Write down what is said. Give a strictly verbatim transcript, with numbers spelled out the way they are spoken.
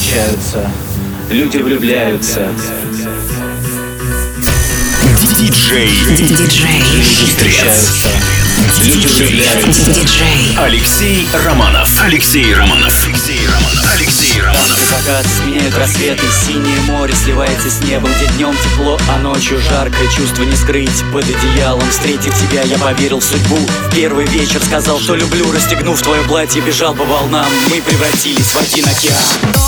встречаются, люди влюбляются. Диджей. Диджей. Встречаются, люди влюбляются. Диджей. Алексей Романов. Алексей Романов. Алексей Романов. Алексей Романов. Закат сменяют рассветы, синее море сливается с небом, где днем тепло, а ночью жарко, чувство не скрыть. Под одеялом, встретив тебя, я поверил в судьбу. В первый вечер сказал, что люблю, расстегнув твое платье, бежал по волнам. Мы превратились в один океан.